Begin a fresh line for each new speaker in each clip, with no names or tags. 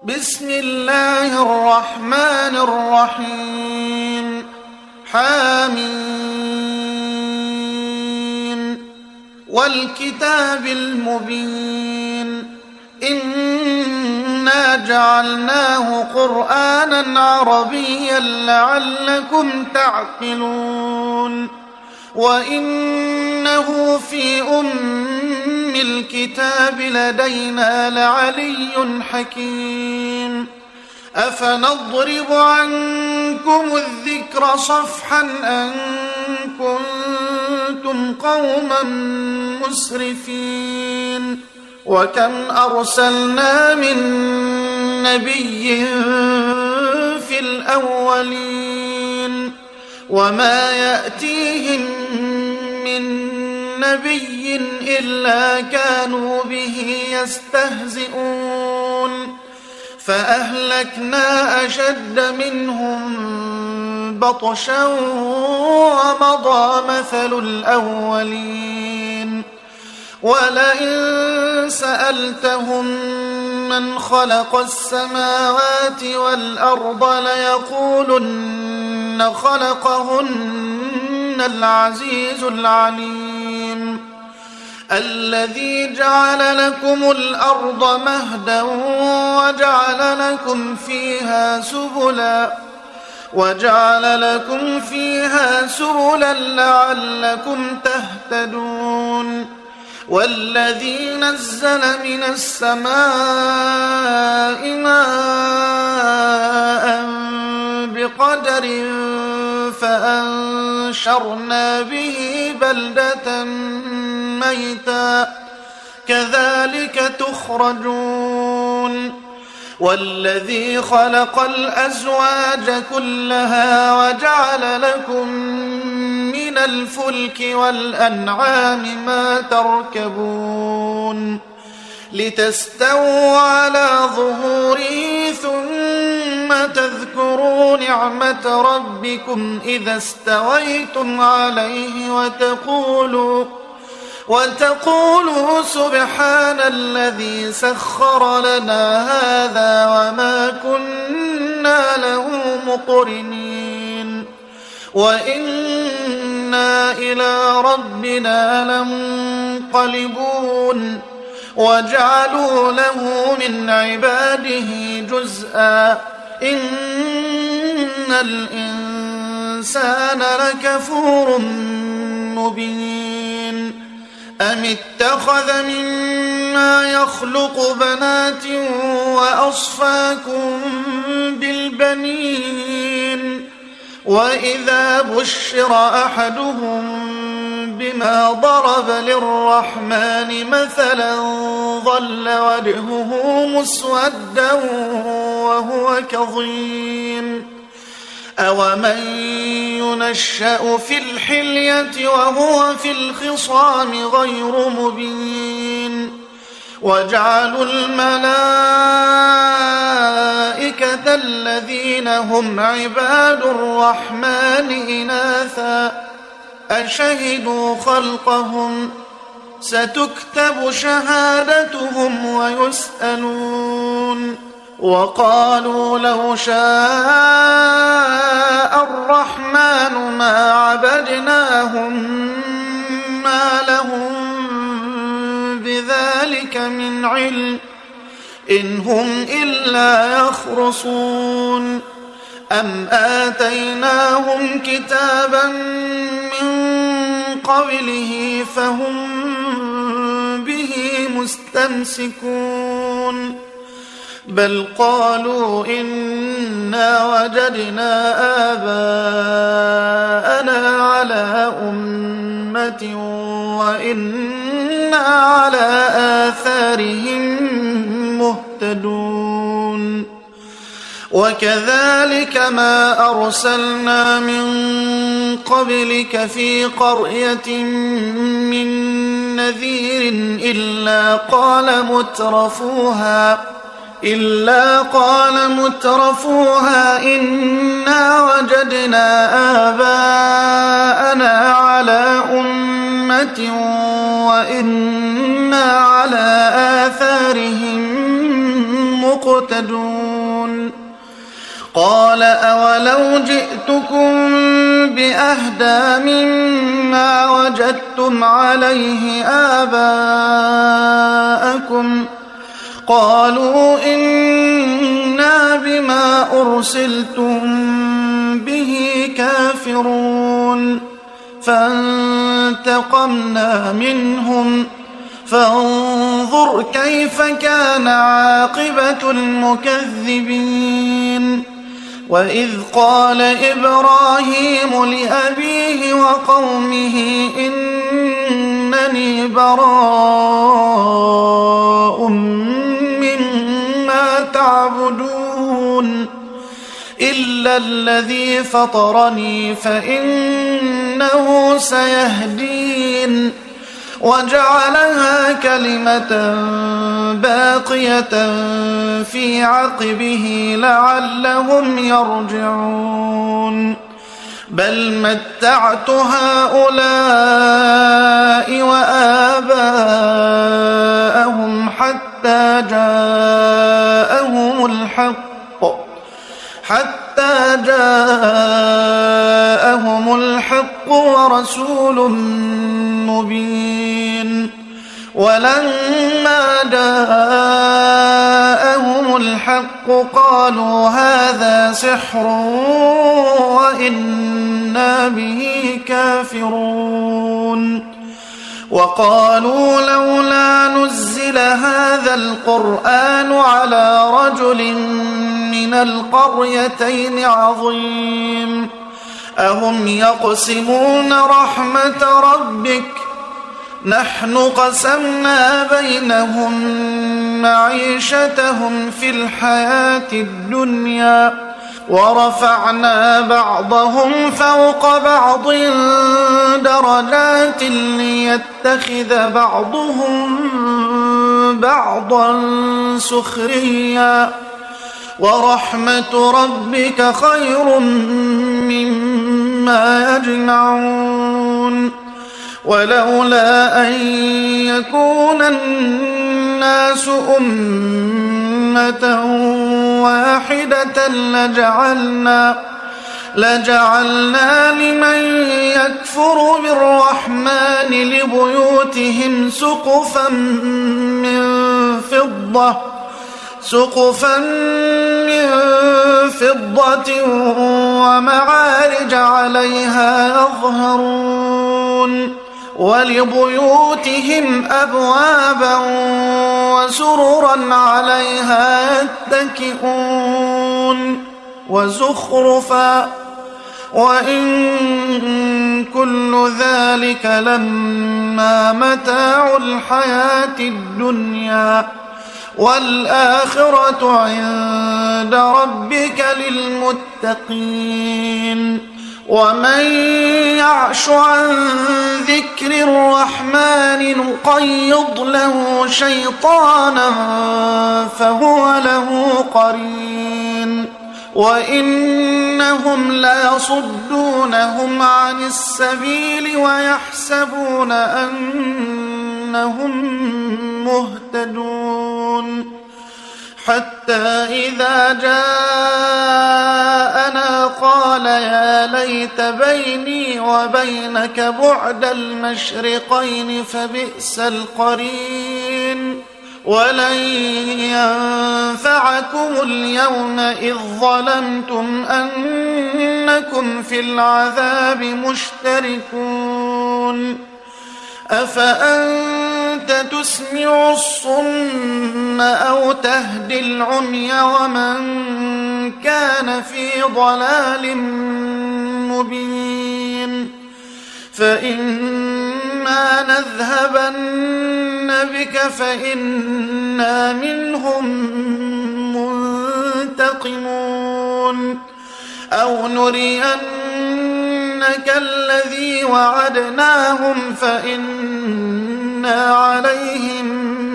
بسم الله الرحمن الرحيم. حامين والكتاب المبين إنا جعلناه قرآنا عربيا لعلكم تعقلون وإنه في أم الكتاب لدينا لعلي حكيم. أفنضرب عنكم الذكر صفحا أن كنتم قوما مسرفين وكم أرسلنا من نبي في الأولين وما يأتيهم من نبي إلا كانوا به يستهزئون فأهلكنا أشد منهم بطشا ومضى مثل الأولين. ولئن سألتهم من خلق السماوات والأرض ليقولن خلقهن العزيز العليم الذي جعل لكم الأرض مهدا وجعل لكم فيها سبلا لعلكم تهتدون والذي نزل من السماء ماء بقدر فأنشرنا به بلدة ميتا كذلك تخرجون والذي خلق الأزواج كلها وجعل لكم من الفلك والأنعام ما تركبون لتستووا على ظهوره ثم تذكروا نعمة ربكم إذا استويتم عليه وتقولوا سبحان الذي سخر لنا هذا وما كنا له مقرنين وإنا إلى ربنا لمنقلبون. وجعلوا له من عباده جزءا إن الإنسان لكفور مبين. أم اتخذ مما يخلق بنات وأصفاكم بالبنين وإذا بشر أحدهم بما ضرب للرحمن مثلا ظل وجهه مسودا وهو كظيم. أومن ينشأ في الحلية وهو في الخصام غير مبين. وجعلوا الملائكة الذين هم عباد الرحمن إناثا أشهدوا خلقهم ستكتب شهادتهم ويسألون. وقالوا لو شاء الرحمن ما عبدناهم ما لهم بذلك من علم إن هم إلا يخرصون. أم آتيناهم كتابا من قبله فهم به مستمسكون بل قالوا إنا وجدنا آباءنا على أمة وإنا على آثارهم مهتدون. وكذلك ما أرسلنا من قبلك في قرية من نذير إلا قال مترفوها إنا وجدنا آباءنا على أمة وإنا على آثارهم مقتدون قال أولو جئتكم بأهدى مما وجدتم عليه آباءكم قالوا إنا بما أرسلتم به كافرون فانتقمنا منهم فانظر كيف كان عاقبة المكذبين وإذ قال إبراهيم لأبيه وقومه إنني براء مما تعبدون إلا الذي فطرني فإنه سيهدين وجعلها كلمة باقية في عقبه لعلهم يرجعون بل متعت هؤلاء وآباءهم حتى جاءهم الحق ورسول مبين ولما جاءهم الحق قالوا هذا سحر وإنا به كافرون وقالوا لولا نزل هذا القرآن على رجل من القريتين عظيم أهم يقسمون رحمة ربك نحن قسمنا بينهم معيشتهم في الحياة الدنيا ورفعنا بعضهم فوق بعض درجات ليتخذ بعضهم بعضا سخريا ورحمة ربك خير مما يجمعون ولولا أن يكون الناس أمة واحدة لجعلنا لمن يكفر بالرحمن لبيوتهم سقفا من فضة ومعارج عليها يظهرون ولبيوتهم أبوابا وسررا عليها يتكئون وزخرفا وإن كل ذلك لما متاع الحياة الدنيا والآخرة عند ربك للمتقين ومن يعش عن ذكر الرحمن نقيض له شيطانا فهو له قرين وإنهم ليصدونهم عن السبيل ويحسبون أنهم مهتدون حتى إذا جاءنا قال يا ليت بيني وبينك بعد المشرقين فبئس القرين ولن ينفعكم اليوم إذ ظلمتم أنكم في العذاب مشتركون أفأنت تسمع الصم أو تهدي العمي ومن كان في ضلال مبين فإما نذهبن بك فإنا منهم منتقمون أو نرينك الذي وعدناهم فإنا عليهم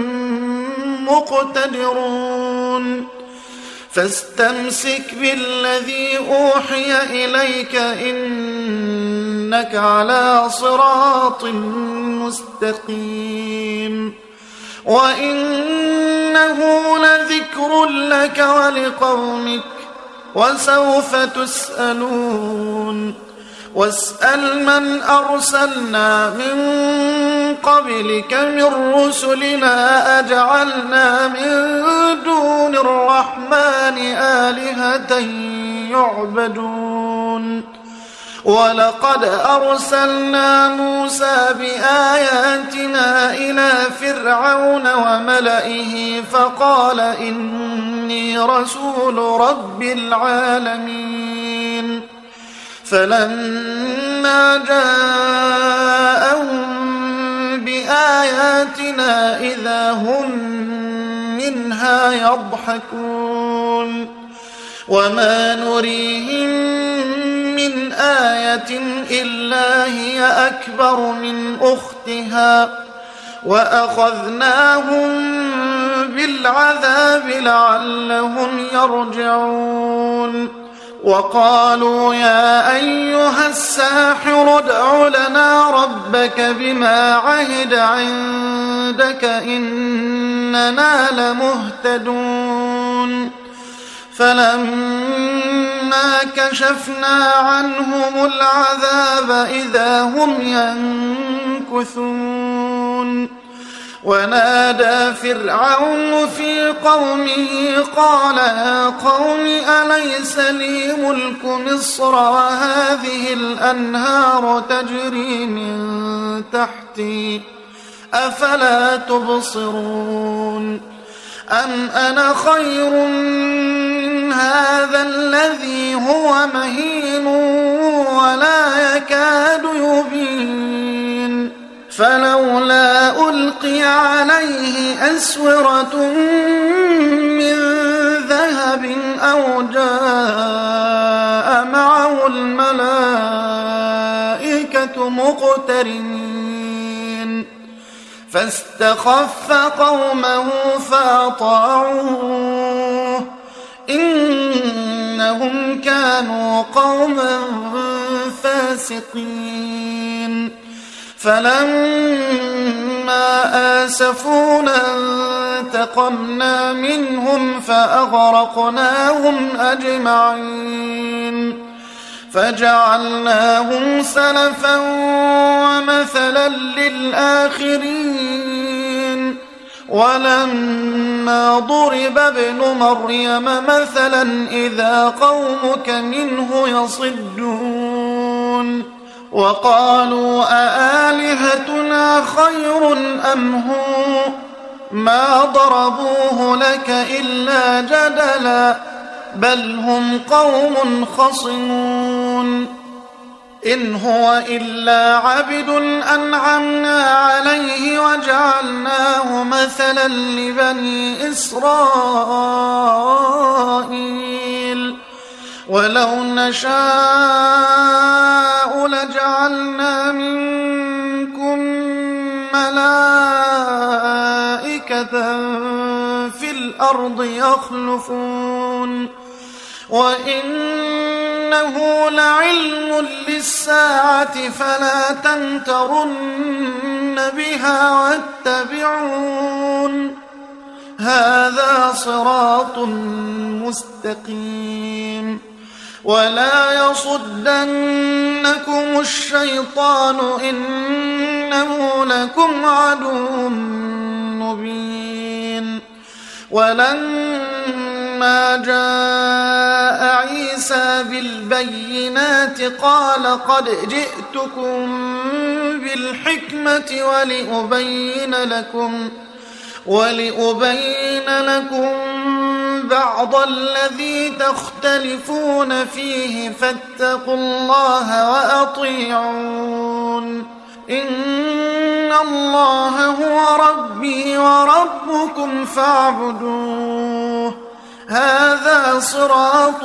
مقتدرون فاستمسك بالذي أوحي إليك إنك على صراط مستقيم وإنه لذكر لك ولقومك وسوف تسألون واسأل من أرسلنا من قبلك من رسلنا أجعلنا من دون الرحمن آلهة يعبدون ولقد أرسلنا موسى بآياتنا إلى فرعون وملئه فقال إني رسول رب العالمين فلما جاءهم بآياتنا إذا هم منها يضحكون وما نريهم من آية إلا هي أكبر من أختها وأخذناهم بالعذاب لعلهم يرجعون وقالوا يا أيها الساحر ادع لنا ربك بما عهد عندك إننا لمهتدون فلما كشفنا عنهم العذاب إذا هم ينكثون ونادى فرعون في قومه قال يا قوم أليس لي ملك مصر وهذه الأنهار تجري من تحتي أفلا تبصرون أم أنا خير من هذا الذي هو مهين ولا يكاد يبين فلولا ألقي عليه أسورة من ذهب أو جاء معه الملائكة مقترنين فاستخف قومه فأطاعوه إنهم كانوا قوما فاسقين فلما آسفونا انتقمنا منهم فأغرقناهم أجمعين فجعلناهم سلفا ومثلا للآخرين ولما ضرب ابن مريم مثلا إذا قومك منه يصدون وقالوا أآلهتنا خير أم هو ما ضربوه لك إلا جدلا بل هم قوم خصمون إن هو إلا عبد أنعمنا عليه وجعلناه مثلا لبني إسرائيل ولو نشاء لجعلنا منكم ملائكة في الأرض يخلفون وإنه لعلم للساعة فلا تمترن بها واتبعون هذا صراط مستقيم ولا يصدنكم الشيطان إنه لكم عدو مبين ولما جاء عيسى بالبينات قال قد جئتكم بالحكمة ولأبين لكم بعض الذي تختلفون فيه فاتقوا الله وأطيعون إن الله هو ربي وربكم فاعبدوه هذا صراط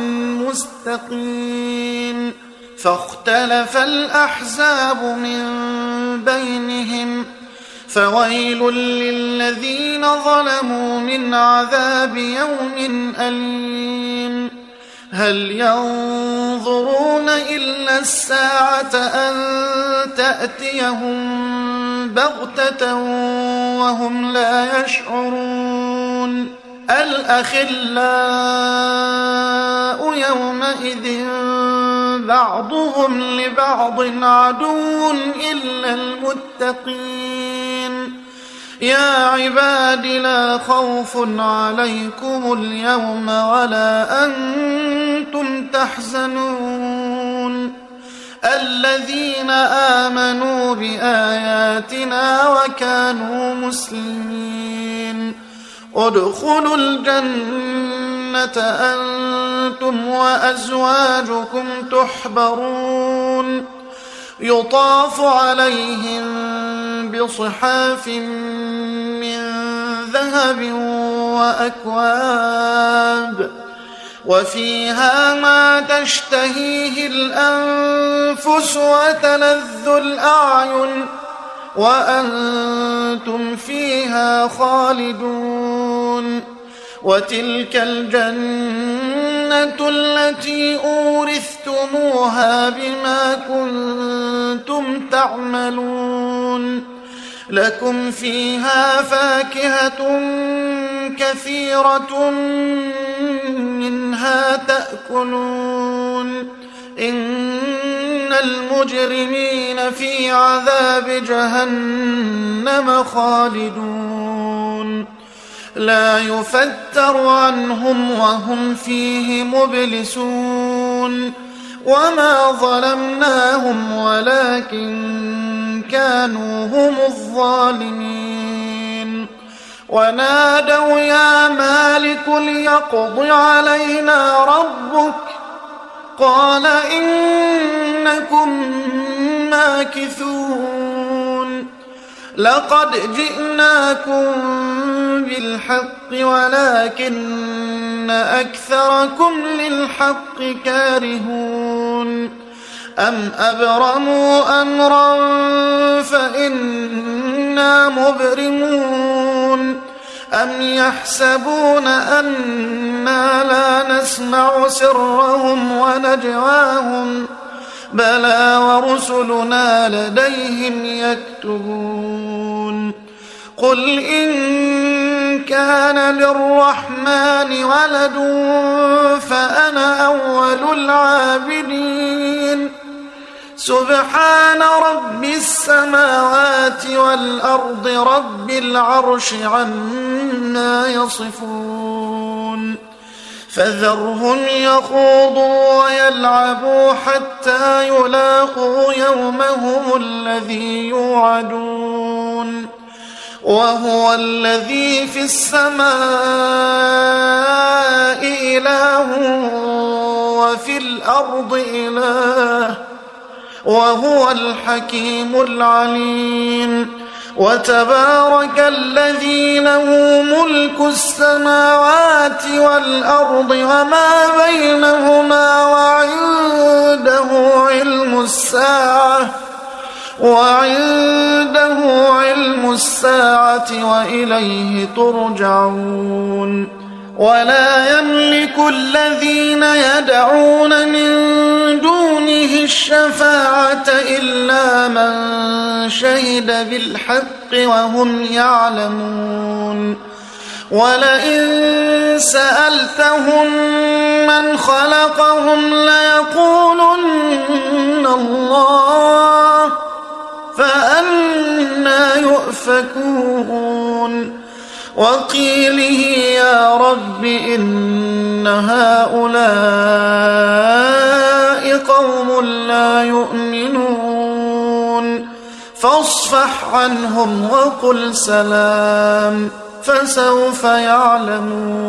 مستقيم فاختلف الأحزاب من بينهم فويل للذين ظلموا من عذاب يوم أليم هل ينظرون إلا الساعة أن تأتيهم بغتة وهم لا يشعرون الأخلاء يومئذ بعضهم لبعض عدو إلا المتقين يا عباد لا خوف عليكم اليوم ولا أنتم تحزنون الذين آمنوا بآياتنا وكانوا مسلمين ادخلوا الجنة أنتم وأزواجكم تحبرون يطاف عليهم بصحاف من ذهب وأكواب وفيها ما تشتهيه الأنفس وتلذ الأعين وأنتم فيها خالدون وتلك الجنة التي أورثتموها بما كنتم تعملون لكم فيها فاكهة كثيرة منها تأكلون إن المجرمين في عذاب جهنم خالدون لا يفتر عنهم وهم فيه مبلسون وما ظلمناهم ولكن كانوا هم الظالمين ونادوا يا مالك ليقض علينا ربك قال إنكم ماكثون لقد جئناكم بالحق ولكن أكثركم للحق كارهون أم أبرموا أمرا فإنا مبرمون أم يحسبون أنا لا نسمع سرهم ونجواهم بلى ورسلنا لديهم يكتبون قل إن كان للرحمن ولد فأنا أول العابدين سبحان رب السماوات والأرض رب العرش عما يصفون فذرهم يخوضوا ويلعبوا حتى يلاقوا يومهم الذي يوعدون وهو الذي في السماء إله وفي الأرض إله وهو الحكيم العليم وتبارك الذي له ملك السماوات والأرض وما بينهما وعنده علم الساعة وإليه ترجعون ولا يملك الذين يدعون من دونه الشفاعة إلا من شهد بالحق وهم يعلمون ولئن سألتهم من خلقهم ليقولن الله فأنى يؤفكون وقيله يا رب إن هؤلاء قوم لا يؤمنون فاصفح عنهم وقل سلام فسوف يعلمون